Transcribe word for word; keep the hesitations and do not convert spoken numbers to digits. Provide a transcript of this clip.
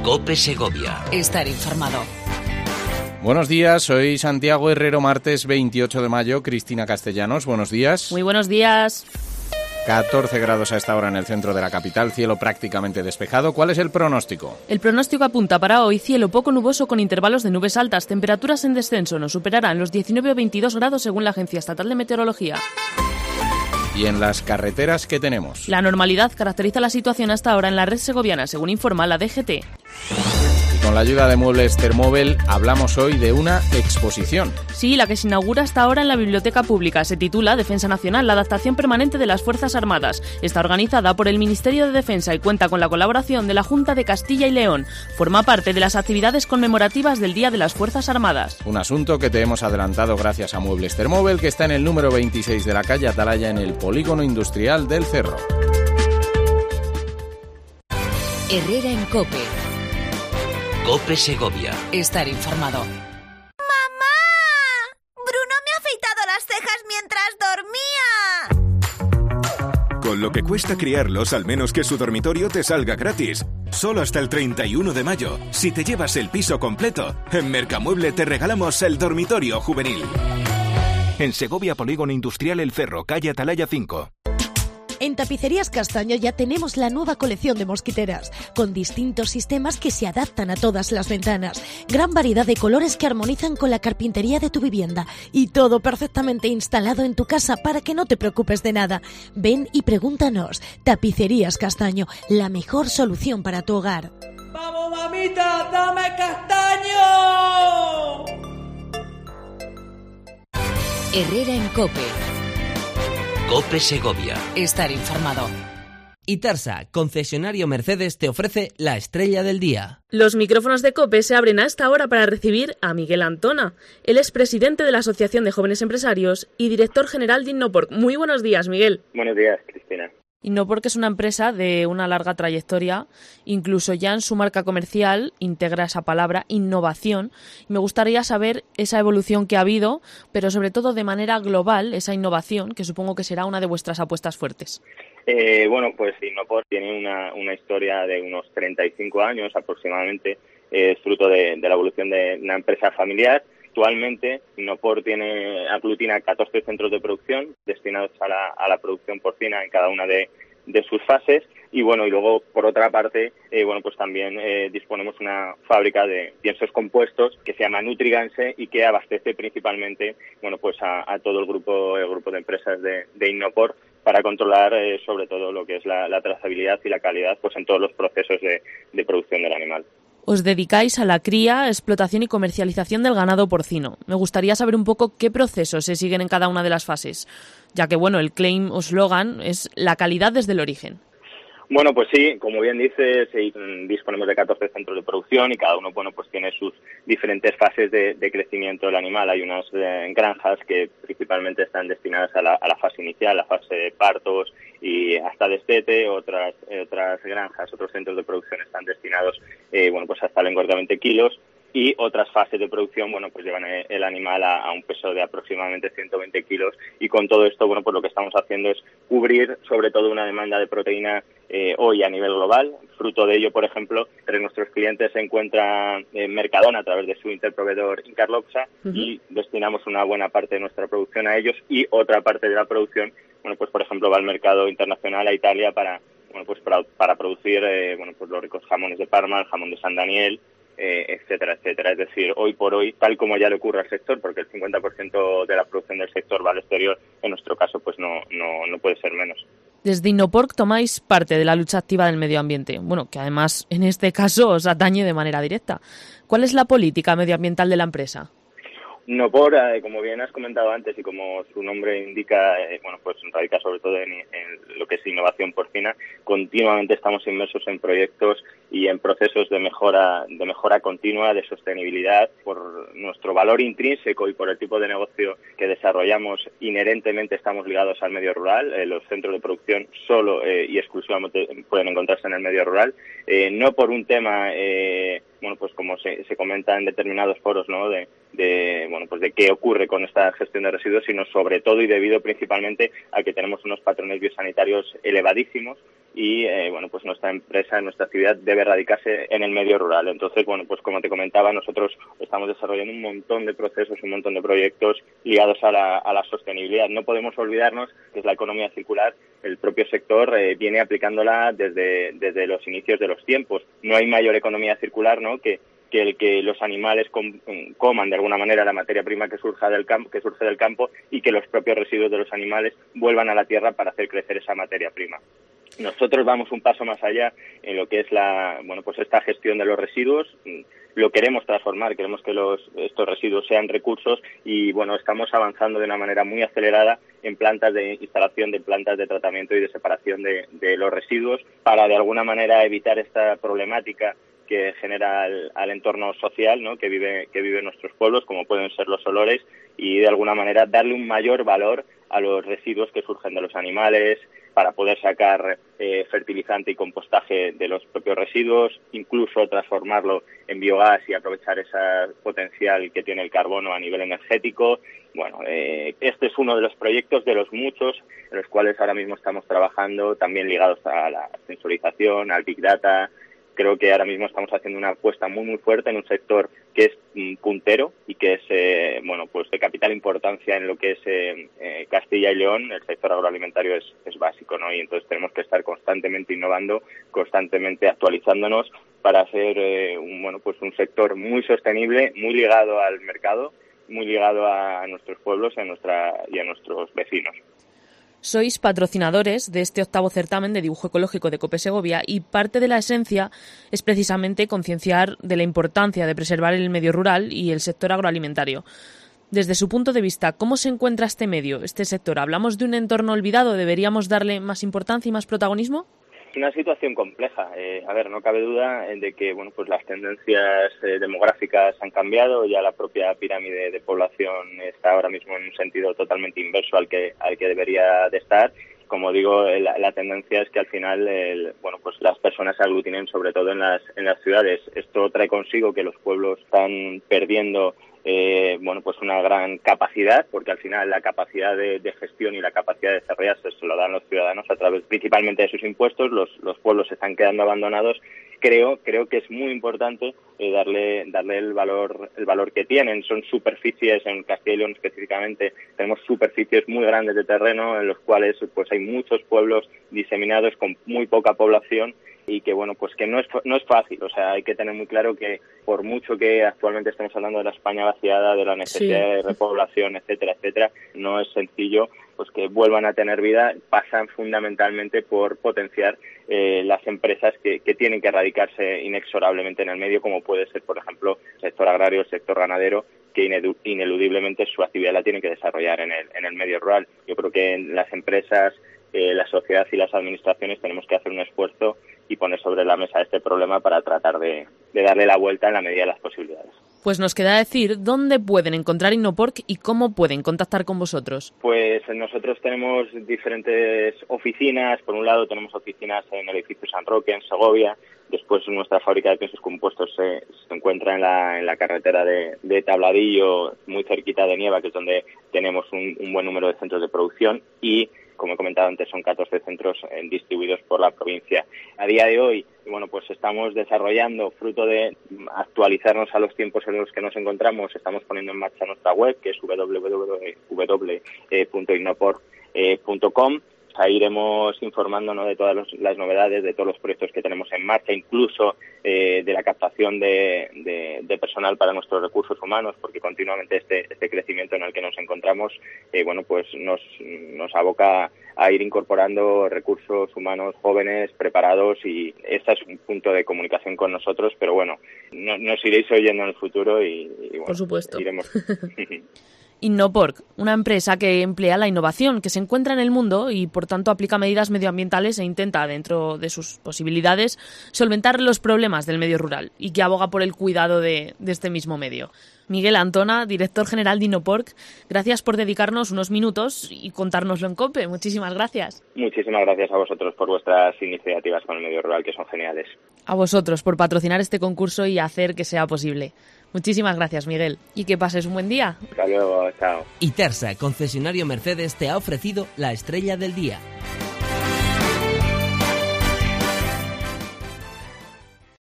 COPE Segovia. Estar informado. Buenos días, soy Santiago Herrero, martes veintiocho de mayo. Cristina Castellanos, buenos días. Muy buenos días. catorce grados a esta hora en el centro de la capital, cielo prácticamente despejado. ¿Cuál es el pronóstico? El pronóstico apunta para hoy cielo poco nuboso con intervalos de nubes altas, temperaturas en descenso, no superarán los diecinueve o veintidós grados según la Agencia Estatal de Meteorología. ¿Y en las carreteras qué tenemos? La normalidad caracteriza la situación hasta ahora en la red segoviana, según informa la D G T. Con la ayuda de Muebles Thermobel hablamos hoy de una exposición. Sí, la que se inaugura hasta ahora en la Biblioteca Pública. Se titula Defensa Nacional, la adaptación permanente de las Fuerzas Armadas. Está organizada por el Ministerio de Defensa y cuenta con la colaboración de la Junta de Castilla y León. Forma parte de las actividades conmemorativas del Día de las Fuerzas Armadas. Un asunto que te hemos adelantado gracias a Muebles Thermobel, que está en el número veintiséis de la calle Atalaya, en el Polígono Industrial del Cerro. Herrera en COPE. COPE Segovia. Estar informado. ¡Mamá! Bruno me ha afeitado las cejas mientras dormía. Con lo que cuesta criarlos, al menos que su dormitorio te salga gratis. Solo hasta el treinta y uno de mayo. Si te llevas el piso completo, en Mercamueble te regalamos el dormitorio juvenil. En Segovia, Polígono Industrial El Cerro, calle Atalaya cinco. En Tapicerías Castaño ya tenemos la nueva colección de mosquiteras, con distintos sistemas que se adaptan a todas las ventanas. Gran variedad de colores que armonizan con la carpintería de tu vivienda. Y todo perfectamente instalado en tu casa para que no te preocupes de nada. Ven y pregúntanos. Tapicerías Castaño, la mejor solución para tu hogar. ¡Vamos, mamita, dame castaño! Herrera en COPE. COPE Segovia. Estar informado. Itarsa, concesionario Mercedes, te ofrece la estrella del día. Los micrófonos de COPE se abren a esta hora para recibir a Miguel Antona. Él es presidente de la Asociación de Jóvenes Empresarios y director general de Innopor. Muy buenos días, Miguel. Buenos días, Cristina. Innopor, que es una empresa de una larga trayectoria, incluso ya en su marca comercial integra esa palabra, innovación. Me gustaría saber esa evolución que ha habido, pero sobre todo de manera global, esa innovación, que supongo que será una de vuestras apuestas fuertes. Eh, bueno, pues Innopor tiene una, una historia de unos treinta y cinco años aproximadamente, es eh, fruto de, de la evolución de una empresa familiar. Actualmente, Innopor tiene aglutina catorce centros de producción destinados a la, a la producción porcina en cada una de, de sus fases. Y bueno, y luego, por otra parte, eh, bueno, pues también eh, disponemos una fábrica de piensos compuestos que se llama Nutriganse y que abastece principalmente, bueno, pues a, a todo el grupo, el grupo de empresas de, de Innopor para controlar eh, sobre todo lo que es la, la trazabilidad y la calidad, pues en todos los procesos de, de producción del animal. Os dedicáis a la cría, explotación y comercialización del ganado porcino. Me gustaría saber un poco qué procesos se siguen en cada una de las fases, ya que, bueno, el claim o slogan es la calidad desde el origen. Bueno, pues sí, como bien dices, disponemos de catorce centros de producción y cada uno, bueno, pues tiene sus diferentes fases de, de crecimiento del animal. Hay unas eh, granjas que principalmente están destinadas a la, a la fase inicial, la fase de partos y hasta destete. Otras eh, otras granjas, otros centros de producción están destinados, eh, bueno, pues hasta el engordamiento de kilos. Y otras fases de producción, bueno, pues llevan el animal a, a un peso de aproximadamente ciento veinte kilos. Y con todo esto, bueno, pues lo que estamos haciendo es cubrir sobre todo una demanda de proteína eh, hoy a nivel global. Fruto de ello, por ejemplo, entre nuestros clientes se encuentra eh, Mercadona a través de su interproveedor Incarloxa, uh-huh. y destinamos una buena parte de nuestra producción a ellos, y otra parte de la producción, bueno, pues por ejemplo va al mercado internacional, a Italia, para, bueno, pues para, para producir, eh, bueno, pues los ricos jamones de Parma, el jamón de San Daniel, Eh, etcétera, etcétera. Es decir, hoy por hoy, tal como ya le ocurre al sector, porque el cincuenta por ciento de la producción del sector va al exterior, en nuestro caso pues no, no, no puede ser menos. Desde Innopor tomáis parte de la lucha activa del medio ambiente, bueno, que además en este caso os atañe de manera directa. ¿Cuál es la política medioambiental de la empresa? Innopor, eh, como bien has comentado antes y como su nombre indica, eh, bueno, pues radica sobre todo en, en lo que es innovación porcina. Continuamente estamos inmersos en proyectos y en procesos de mejora, de mejora continua, de sostenibilidad. Por nuestro valor intrínseco y por el tipo de negocio que desarrollamos, inherentemente estamos ligados al medio rural. Eh, los centros de producción solo eh, y exclusivamente pueden encontrarse en el medio rural, eh, no por un tema, eh, bueno, pues como se, se comenta en determinados foros, ¿no?, de, de bueno, pues de qué ocurre con esta gestión de residuos, sino sobre todo y debido principalmente a que tenemos unos patrones biosanitarios elevadísimos y, eh, bueno, pues nuestra empresa, nuestra actividad debe debe radicarse en el medio rural. Entonces, bueno, pues como te comentaba, nosotros estamos desarrollando un montón de procesos, un montón de proyectos ligados a la, a la sostenibilidad. No podemos olvidarnos que es la economía circular. El propio sector eh, viene aplicándola desde, desde los inicios de los tiempos. No hay mayor economía circular, ¿no?, que que el que los animales com, coman de alguna manera la materia prima que surja del campo, que surge del campo, y que los propios residuos de los animales vuelvan a la tierra para hacer crecer esa materia prima. Nosotros vamos un paso más allá en lo que es la, bueno, pues esta gestión de los residuos. Lo queremos transformar, queremos que los, estos residuos sean recursos y, bueno, estamos avanzando de una manera muy acelerada en plantas de instalación de plantas de tratamiento y de separación de, de los residuos para, de alguna manera, evitar esta problemática que genera al, al entorno social, ¿no?, que vive que viven nuestros pueblos, como pueden ser los olores, y de alguna manera darle un mayor valor a los residuos que surgen de los animales para poder sacar eh, fertilizante y compostaje de los propios residuos, incluso transformarlo en biogás y aprovechar ese potencial que tiene el carbono a nivel energético. Bueno, eh, este es uno de los proyectos de los muchos en los cuales ahora mismo estamos trabajando, también ligados a la sensorización, al Big Data. Creo que ahora mismo estamos haciendo una apuesta muy muy fuerte en un sector que es mm, puntero y que es eh, bueno pues de capital importancia en lo que es eh, eh, Castilla y León. El sector agroalimentario es, es básico, ¿no? Y entonces tenemos que estar constantemente innovando, constantemente actualizándonos para hacer eh, un bueno pues un sector muy sostenible, muy ligado al mercado, muy ligado a nuestros pueblos y a nuestra y a nuestros vecinos. Sois patrocinadores de este octavo certamen de dibujo ecológico de COPE Segovia y parte de la esencia es precisamente concienciar de la importancia de preservar el medio rural y el sector agroalimentario. Desde su punto de vista, ¿cómo se encuentra este medio, este sector? ¿Hablamos de un entorno olvidado? ¿Deberíamos darle más importancia y más protagonismo? Una situación compleja. Eh, a ver, no cabe duda de que bueno, pues las tendencias eh, demográficas han cambiado. Ya la propia pirámide de población está ahora mismo en un sentido totalmente inverso al que al que debería de estar. Como digo, la, la tendencia es que al final, el, bueno, pues las personas se aglutinen sobre todo en las en las ciudades. Esto trae consigo que los pueblos están perdiendo Eh, bueno, pues una gran capacidad, porque al final la capacidad de, de gestión y la capacidad de desarrollarse se lo dan los ciudadanos a través principalmente de sus impuestos. Los, los pueblos se están quedando abandonados. Creo, creo que es muy importante eh, darle, darle el valor, el valor que tienen. Son superficies, en Castilla y León específicamente, tenemos superficies muy grandes de terreno en los cuales pues hay muchos pueblos diseminados con muy poca población y que bueno pues que no es no es fácil. O sea, hay que tener muy claro que por mucho que actualmente estemos hablando de la España vaciada, de la necesidad sí. de repoblación, etcétera, etcétera, no es sencillo pues que vuelvan a tener vida. Pasan fundamentalmente por potenciar eh, las empresas que, que tienen que radicarse inexorablemente en el medio, como puede ser, por ejemplo, el sector agrario, el sector ganadero, que ineludiblemente su actividad la tienen que desarrollar en el, en el medio rural. Yo creo que las empresas, eh, la sociedad y las administraciones tenemos que hacer un esfuerzo y poner sobre la mesa este problema para tratar de, de darle la vuelta en la medida de las posibilidades. Pues nos queda decir dónde pueden encontrar Innoporc y cómo pueden contactar con vosotros. Pues nosotros tenemos diferentes oficinas. Por un lado tenemos oficinas en el edificio San Roque, en Segovia. Después nuestra fábrica de piensos compuestos se, se encuentra en la, en la carretera de, de Tabladillo, muy cerquita de Nieva, que es donde tenemos un, un buen número de centros de producción. Y como he comentado antes, son catorce centros eh, distribuidos por la provincia. A día de hoy, bueno, pues estamos desarrollando, fruto de actualizarnos a los tiempos en los que nos encontramos, estamos poniendo en marcha nuestra web, que es doble u doble u doble u punto innoporc punto com. Ahí iremos informándonos de todas los, las novedades, de todos los proyectos que tenemos en marcha, incluso eh, de la captación de, de, de personal para nuestros recursos humanos, porque continuamente este, este crecimiento en el que nos encontramos, eh, bueno, pues nos, nos aboca a ir incorporando recursos humanos jóvenes, preparados, y este es un punto de comunicación con nosotros, pero bueno, no, nos iréis oyendo en el futuro y, y bueno, por supuesto. Iremos. Innoporc, una empresa que emplea la innovación, que se encuentra en el mundo y por tanto aplica medidas medioambientales e intenta, dentro de sus posibilidades, solventar los problemas del medio rural y que aboga por el cuidado de, de este mismo medio. Miguel Antona, director general de Innoporc, gracias por dedicarnos unos minutos y contárnoslo en COPE. Muchísimas gracias. Muchísimas gracias a vosotros por vuestras iniciativas con el medio rural, que son geniales. A vosotros por patrocinar este concurso y hacer que sea posible. Muchísimas gracias, Miguel. Y que pases un buen día. Hasta luego, chao. Itersa, concesionario Mercedes, te ha ofrecido la estrella del día.